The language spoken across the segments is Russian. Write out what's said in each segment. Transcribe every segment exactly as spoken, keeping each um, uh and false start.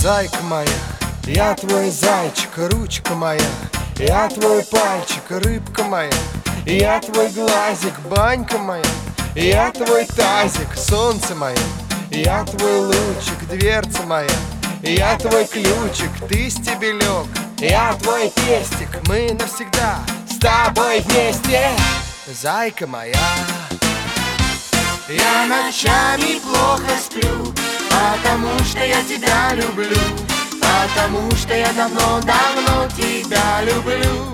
Зайка моя, я твой зайчик, ручка моя, я твой пальчик, рыбка моя, я твой глазик, банька моя, я твой тазик, солнце мое, я твой лучик, дверца моя, я твой ключик, ты стебелек, я твой пестик, мы навсегда с тобой вместе. Зайка моя, я ночами плохо сплю, потому что я тебя люблю, потому что я давно-давно тебя люблю.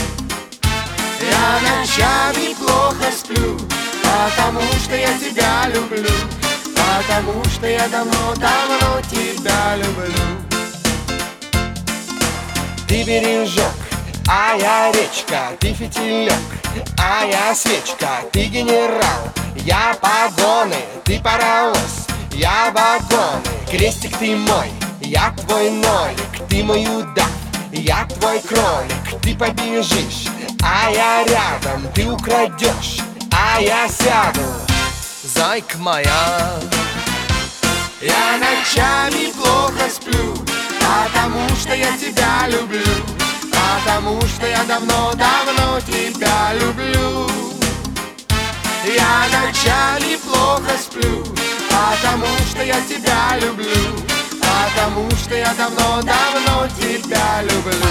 Я ночами плохо сплю, потому что я тебя люблю, потому что я давно-давно тебя люблю. Ты бережок, а я речка, ты фитилек, а я свечка, ты генерал, я погоны, ты паровоз, я вагоны, крестик ты мой, я твой нолик, ты мой удав, я твой кролик, ты побежишь, а я рядом, ты украдешь, а я сяду. Зайка моя, я ночами плохо сплю, потому что я тебя люблю, потому что я давно-давно тебя люблю. Я ночами плохо сплю, потому что я тебя люблю, потому что я давно-давно тебя люблю.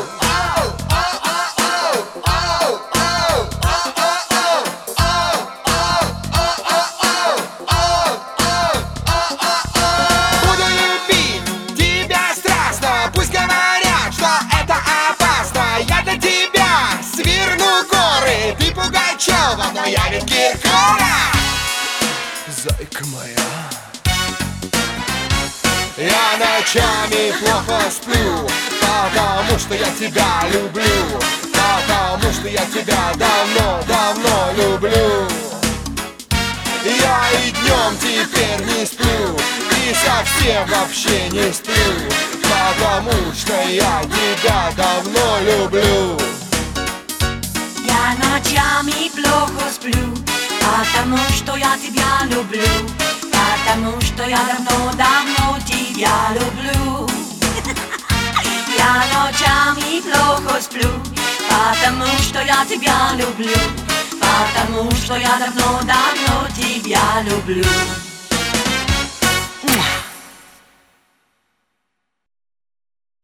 буду любить тебя страстно, пусть говорят, что это опасно. Я для тебя сверну горы, ты Пугачева, но я ведь Киркоров. Зайка моя, я ночами плохо сплю, потому что я тебя люблю, потому что я тебя давно-давно люблю. Я и днем теперь не сплю, и совсем вообще не сплю, потому что я тебя давно люблю. Я ночами плохо сплю, потому что я тебя люблю, потому что я давно-давно тебя люблю. Я ночами плохо сплю, потому что я тебя люблю, потому что я давно-давно тебя люблю.